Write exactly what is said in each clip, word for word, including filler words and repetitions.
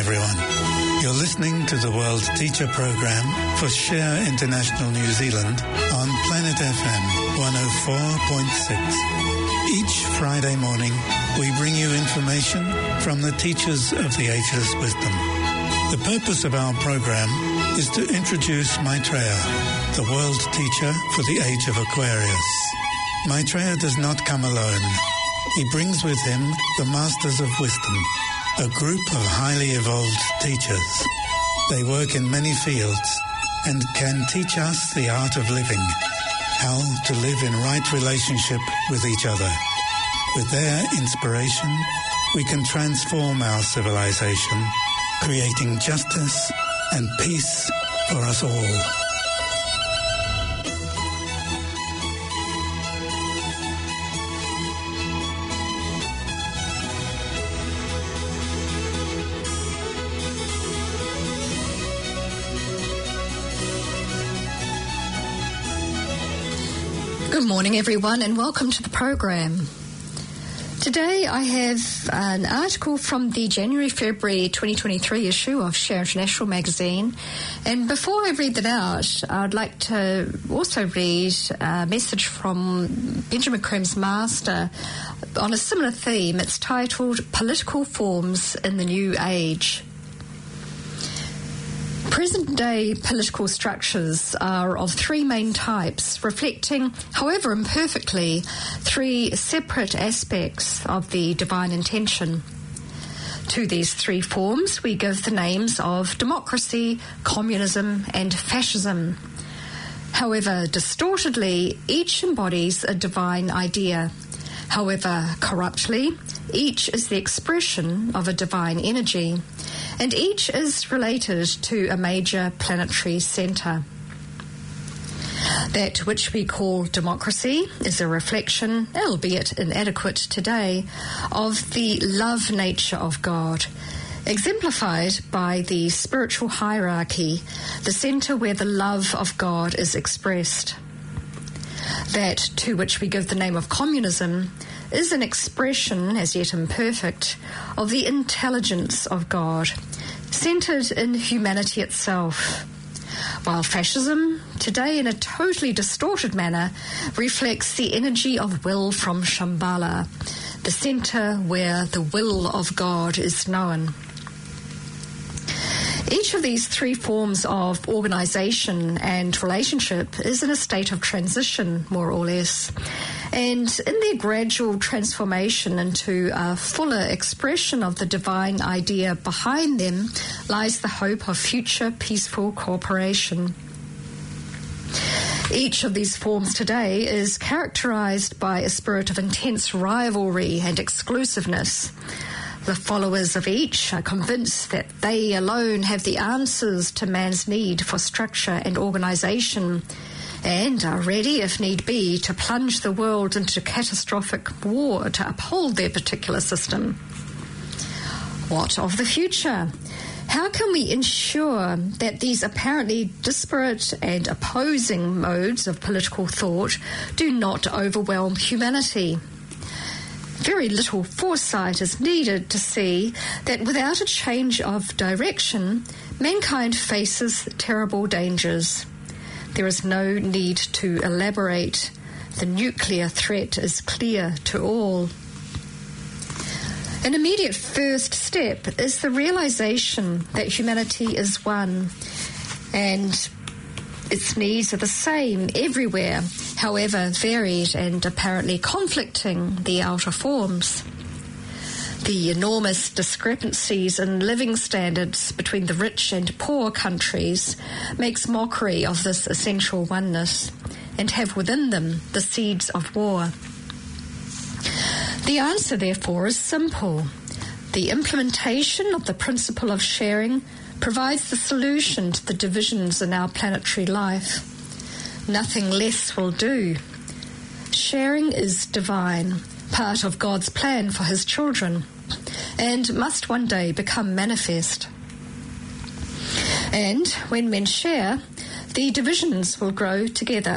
everyone. You're listening to the World Teacher Program for Share International New Zealand on Planet F M one oh four point six. Each Friday morning, we bring you information from the teachers of the Ageless Wisdom. The purpose of our program is to introduce Maitreya, the world teacher for the age of Aquarius. Maitreya does not come alone. He brings with him the Masters of Wisdom, a group of highly evolved teachers. They work in many fields and can teach us the art of living, how to live in right relationship with each other. With their inspiration, we can transform our civilization, creating justice and peace for us all. Good morning, everyone, and welcome to the program. Today I have an article from the January-February twenty twenty-three issue of Share International magazine. And before I read that out, I'd like to also read a message from Benjamin Crimm's master on a similar theme. It's titled Political Forms in the New Age. Present-day political structures are of three main types, reflecting, however imperfectly, three separate aspects of the divine intention. To these three forms, we give the names of democracy, communism, and fascism. However distortedly, each embodies a divine idea. However corruptly, each is the expression of a divine energy, and each is related to a major planetary centre. That which we call democracy is a reflection, albeit inadequate today, of the love nature of God, exemplified by the spiritual hierarchy, the centre where the love of God is expressed. That to which we give the name of communism is an expression, as yet imperfect, of the intelligence of God, centred in humanity itself, while fascism, today in a totally distorted manner, reflects the energy of will from Shambhala, the centre where the will of God is known. Each of these three forms of organisation and relationship is in a state of transition, more or less, and in their gradual transformation into a fuller expression of the divine idea behind them lies the hope of future peaceful cooperation. Each of these forms today is characterised by a spirit of intense rivalry and exclusiveness. The followers of each are convinced that they alone have the answers to man's need for structure and organisation, and are ready, if need be, to plunge the world into catastrophic war to uphold their particular system. What of the future? How can we ensure that these apparently disparate and opposing modes of political thought do not overwhelm humanity? Very little foresight is needed to see that without a change of direction, mankind faces terrible dangers. There is no need to elaborate. The nuclear threat is clear to all. An immediate first step is the realization that humanity is one, and its needs are the same everywhere, however varied and apparently conflicting the outer forms. The enormous discrepancies in living standards between the rich and poor countries makes mockery of this essential oneness and have within them the seeds of war. The answer, therefore, is simple. The implementation of the principle of sharing provides the solution to the divisions in our planetary life. Nothing less will do. Sharing is divine, part of God's plan for his children, and must one day become manifest. And when men share, the divisions will grow together,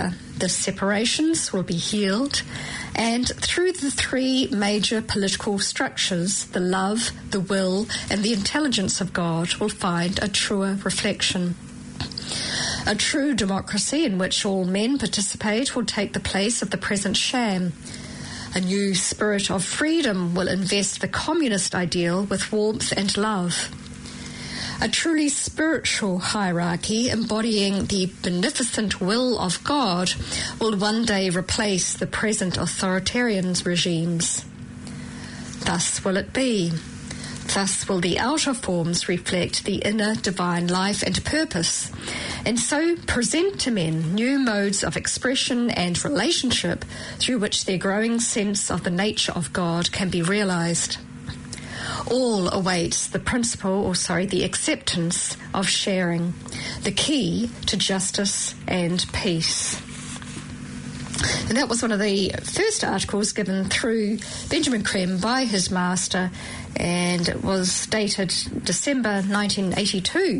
the separations will be healed, and through the three major political structures, the love, the will, and the intelligence of God will find a truer reflection. A true democracy in which all men participate will take the place of the present sham. A new spirit of freedom will invest the communist ideal with warmth and love. A truly spiritual hierarchy embodying the beneficent will of God will one day replace the present authoritarian regimes. Thus will it be. Thus will the outer forms reflect the inner divine life and purpose, and so present to men new modes of expression and relationship through which their growing sense of the nature of God can be realized. All awaits the principle, or sorry, the acceptance of sharing, the key to justice and peace. And that was one of the first articles given through Benjamin Creme by his master, and it was dated December nineteen eighty-two.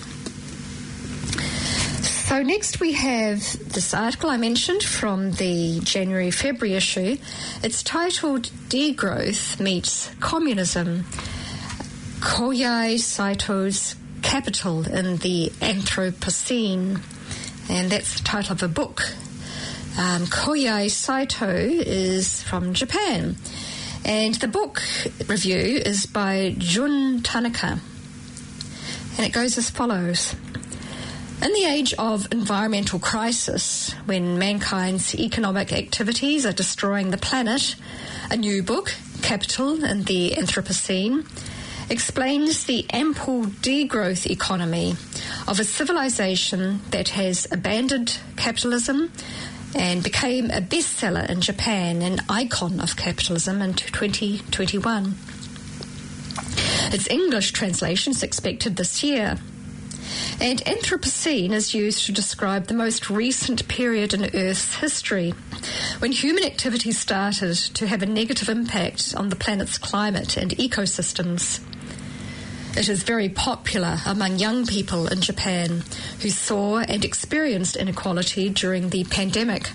So next we have this article I mentioned from the January-February issue. It's titled Degrowth Meets Communism, Koyai Saito's Capital in the Anthropocene. And that's the title of a book. Um, Koyai Saito is from Japan. And the book review is by Jun Tanaka. And it goes as follows. In the age of environmental crisis, when mankind's economic activities are destroying the planet, a new book, Capital in the Anthropocene, explains the ample degrowth economy of a civilization that has abandoned capitalism and became a bestseller in Japan, an icon of capitalism in twenty twenty-one. Its English translation is expected this year. And Anthropocene is used to describe the most recent period in Earth's history, when human activity started to have a negative impact on the planet's climate and ecosystems. It is very popular among young people in Japan who saw and experienced inequality during the pandemic.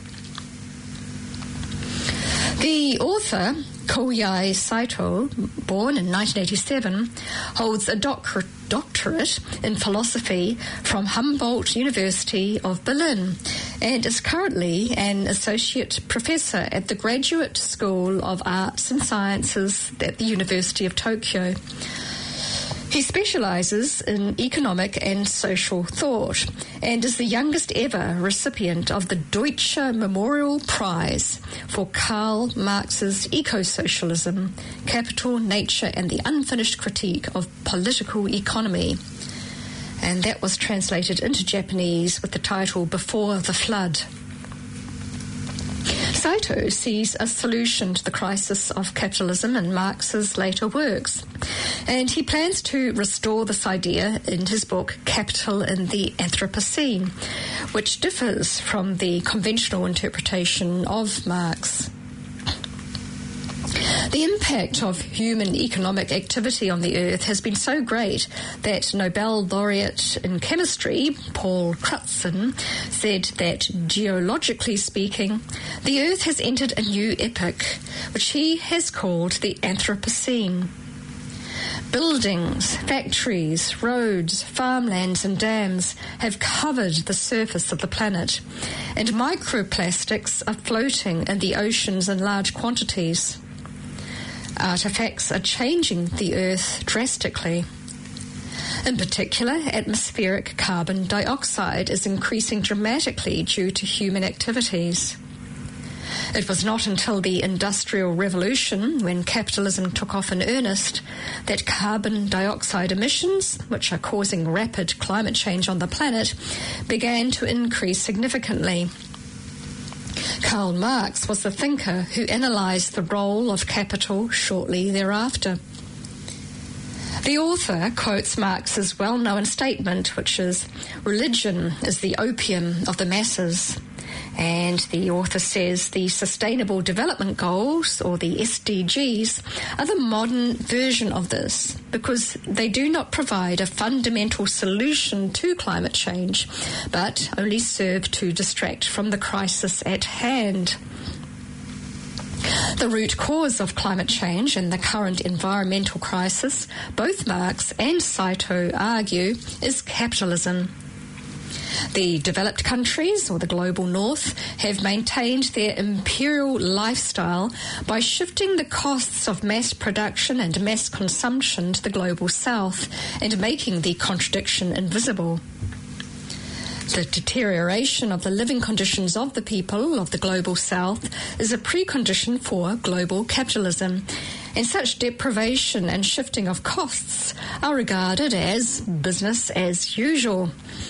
The author, Koyai Saito, born in nineteen eighty-seven, holds a doctorate doctorate in philosophy from Humboldt University of Berlin and is currently an associate professor at the Graduate School of Arts and Sciences at the University of Tokyo. He specialises in economic and social thought and is the youngest ever recipient of the Deutsche Memorial Prize for Karl Marx's Eco-Socialism, Capital, Nature and the Unfinished Critique of Political Economy. And that was translated into Japanese with the title Before the Flood. Saito sees a solution to the crisis of capitalism in Marx's later works, and he plans to restore this idea in his book Capital in the Anthropocene, which differs from the conventional interpretation of Marx. The impact of human economic activity on the Earth has been so great that Nobel laureate in chemistry, Paul Crutzen, said that, geologically speaking, the Earth has entered a new epoch, which he has called the Anthropocene. Buildings, factories, roads, farmlands and dams have covered the surface of the planet, and microplastics are floating in the oceans in large quantities. Artifacts are changing the Earth drastically. In particular, atmospheric carbon dioxide is increasing dramatically due to human activities. It was not until the Industrial Revolution, when capitalism took off in earnest, that carbon dioxide emissions, which are causing rapid climate change on the planet, began to increase significantly. Karl Marx was the thinker who analysed the role of capital shortly thereafter. The author quotes Marx's well-known statement, which is, "Religion is the opium of the masses," And the author says the Sustainable Development Goals, or the S D Gs, are the modern version of this because they do not provide a fundamental solution to climate change, but only serve to distract from the crisis at hand. The root cause of climate change and the current environmental crisis, both Marx and Saito argue, is capitalism. The developed countries, or the global north, have maintained their imperial lifestyle by shifting the costs of mass production and mass consumption to the global south and making the contradiction invisible. The deterioration of the living conditions of the people of the global south is a precondition for global capitalism, and such deprivation and shifting of costs are regarded as business as usual.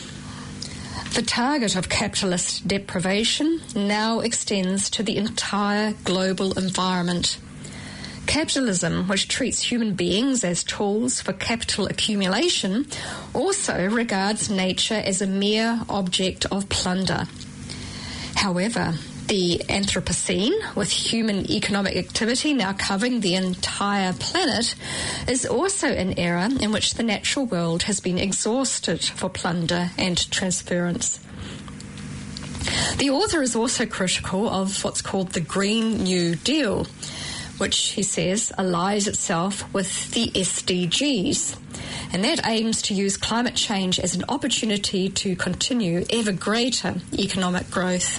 The target of capitalist deprivation now extends to the entire global environment. Capitalism, which treats human beings as tools for capital accumulation, also regards nature as a mere object of plunder. However, the Anthropocene, with human economic activity now covering the entire planet, is also an era in which the natural world has been exhausted for plunder and transference. The author is also critical of what's called the Green New Deal, which, he says, allies itself with the S D Gs, and that aims to use climate change as an opportunity to continue ever greater economic growth.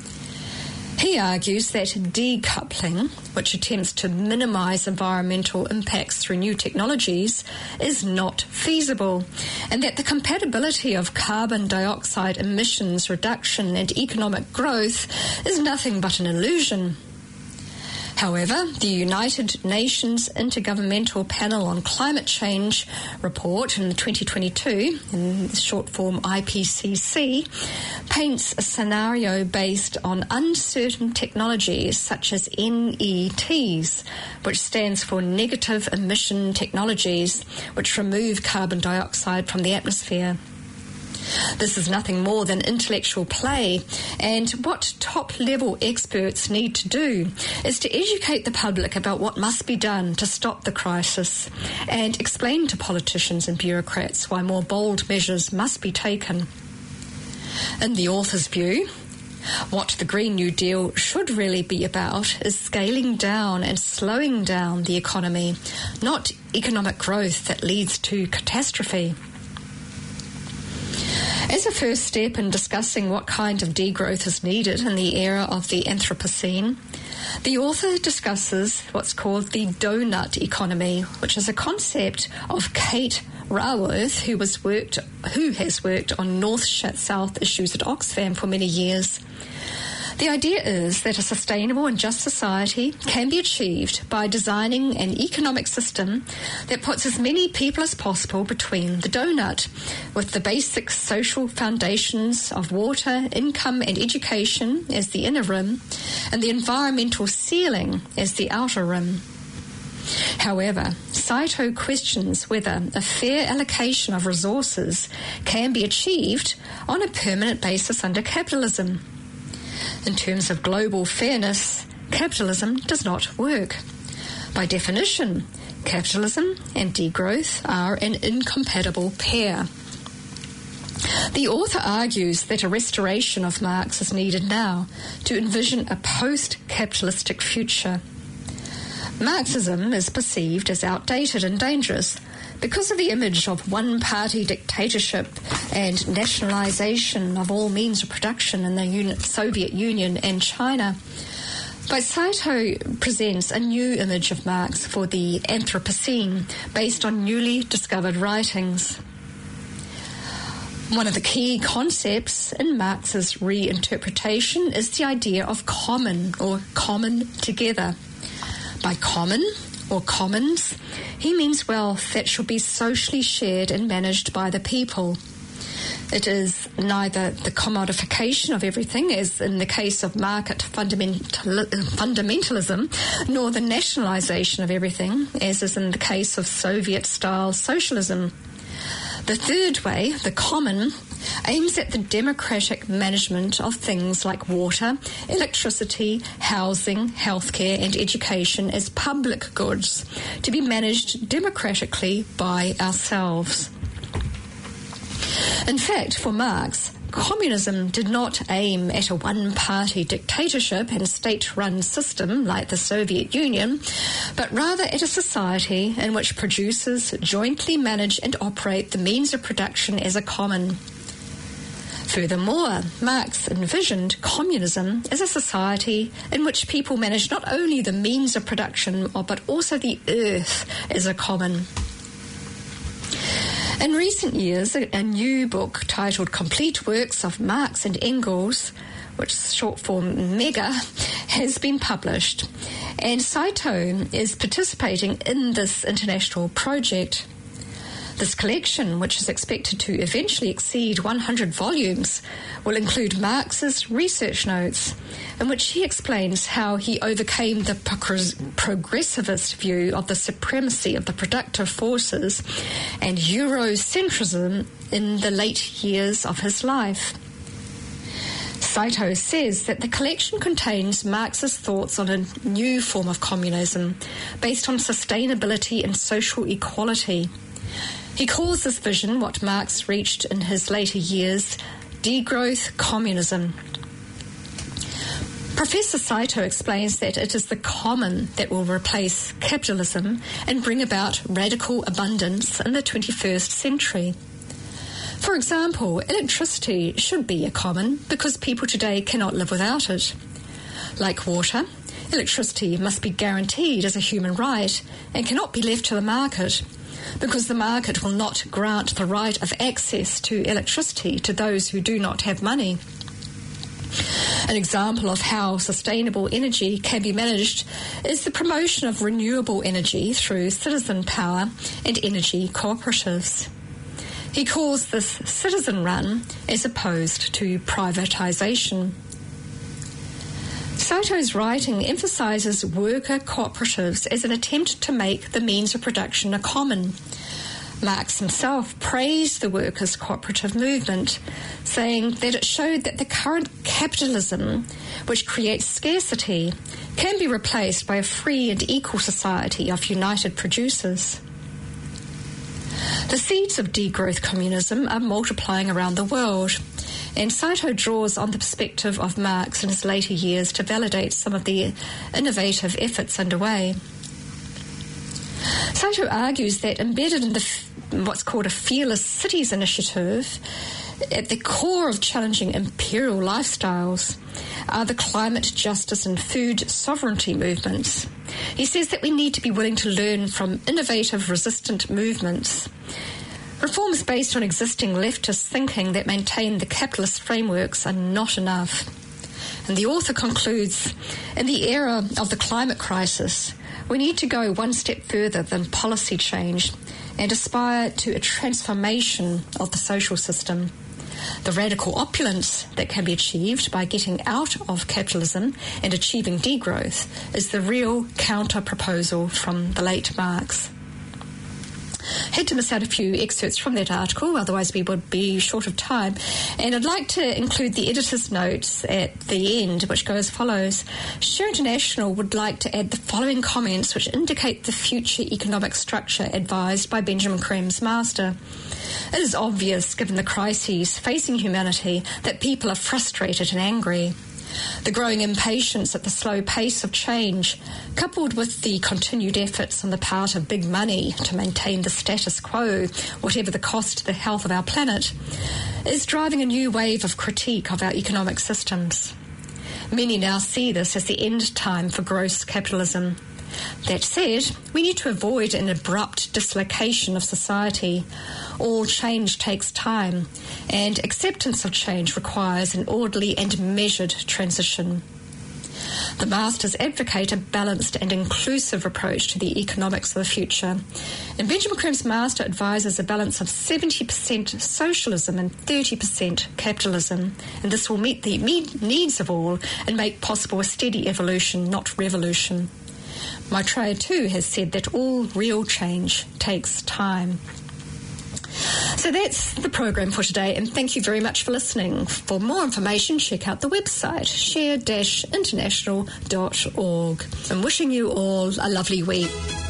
He argues that decoupling, which attempts to minimise environmental impacts through new technologies, is not feasible, and that the compatibility of carbon dioxide emissions reduction and economic growth is nothing but an illusion. However, the United Nations Intergovernmental Panel on Climate Change report in twenty twenty-two, in short form I P C C, paints a scenario based on uncertain technologies such as N E Ts, which stands for negative emission technologies, which remove carbon dioxide from the atmosphere. This is nothing more than intellectual play, and what top-level experts need to do is to educate the public about what must be done to stop the crisis and explain to politicians and bureaucrats why more bold measures must be taken. In the author's view, what the Green New Deal should really be about is scaling down and slowing down the economy, not economic growth that leads to catastrophe. As a first step in discussing what kind of degrowth is needed in the era of the Anthropocene, the author discusses what's called the donut economy, which is a concept of Kate Raworth, who, was worked, who has worked on North-South issues at Oxfam for many years. The idea is that a sustainable and just society can be achieved by designing an economic system that puts as many people as possible between the donut, with the basic social foundations of water, income and education as the inner rim, and the environmental ceiling as the outer rim. However, Saito questions whether a fair allocation of resources can be achieved on a permanent basis under capitalism. In terms of global fairness, capitalism does not work. By definition, capitalism and degrowth are an incompatible pair. The author argues that a restoration of Marx is needed now to envision a post-capitalistic future. Marxism is perceived as outdated and dangerous because of the image of one-party dictatorship and nationalisation of all means of production in the Soviet Union and China. But Saito presents a new image of Marx for the Anthropocene based on newly discovered writings. One of the key concepts in Marx's reinterpretation is the idea of common, or common together. By common, or commons, he means wealth that should be socially shared and managed by the people. It is neither the commodification of everything, as in the case of market fundamental, fundamentalism, nor the nationalisation of everything, as is in the case of Soviet-style socialism. The third way, the common, aims at the democratic management of things like water, electricity, housing, healthcare and education as public goods to be managed democratically by ourselves. In fact, for Marx, communism did not aim at a one-party dictatorship and state-run system like the Soviet Union, but rather at a society in which producers jointly manage and operate the means of production as a common. Furthermore, Marx envisioned communism as a society in which people manage not only the means of production, but also the earth as a common. In recent years, a new book titled Complete Works of Marx and Engels, which is short for MEGA, has been published, and Saito is participating in this international project. This collection, which is expected to eventually exceed one hundred volumes, will include Marx's research notes, in which he explains how he overcame the progressivist view of the supremacy of the productive forces and Eurocentrism in the late years of his life. Saito says that the collection contains Marx's thoughts on a new form of communism based on sustainability and social equality. He calls this vision, what Marx reached in his later years, degrowth communism. Professor Saito explains that it is the common that will replace capitalism and bring about radical abundance in the twenty-first century. For example, electricity should be a common because people today cannot live without it. Like water, electricity must be guaranteed as a human right and cannot be left to the market, because the market will not grant the right of access to electricity to those who do not have money. An example of how sustainable energy can be managed is the promotion of renewable energy through citizen power and energy cooperatives. He calls this citizen run as opposed to privatisation. Saito's writing emphasises worker cooperatives as an attempt to make the means of production a common. Marx himself praised the workers' cooperative movement, saying that it showed that the current capitalism, which creates scarcity, can be replaced by a free and equal society of united producers. The seeds of degrowth communism are multiplying around the world, and Saito draws on the perspective of Marx in his later years to validate some of the innovative efforts underway. Saito argues that embedded in the what's called a Fearless Cities initiative, at the core of challenging imperial lifestyles, are the climate justice and food sovereignty movements. He says that we need to be willing to learn from innovative resistant movements. Reforms based on existing leftist thinking that maintain the capitalist frameworks are not enough. And the author concludes, in the era of the climate crisis, we need to go one step further than policy change and aspire to a transformation of the social system. The radical opulence that can be achieved by getting out of capitalism and achieving degrowth is the real counter-proposal from the late Marx. Had to miss out a few excerpts from that article, otherwise we would be short of time. And I'd like to include the editor's notes at the end, which go as follows. Share International would like to add the following comments which indicate the future economic structure advised by Benjamin Creme's master. It is obvious, given the crises facing humanity, that people are frustrated and angry. The growing impatience at the slow pace of change, coupled with the continued efforts on the part of big money to maintain the status quo, whatever the cost to the health of our planet, is driving a new wave of critique of our economic systems. Many now see this as the end time for gross capitalism. That said, we need to avoid an abrupt dislocation of society. All change takes time, and acceptance of change requires an orderly and measured transition. The masters advocate a balanced and inclusive approach to the economics of the future, and Benjamin Creme's master advises a balance of seventy percent socialism and thirty percent capitalism, and this will meet the needs of all and make possible a steady evolution, not revolution. Maitreya too has said that all real change takes time. So that's the program for today, and thank you very much for listening. For more information, check out the website, share dash international dot org. I'm wishing you all a lovely week.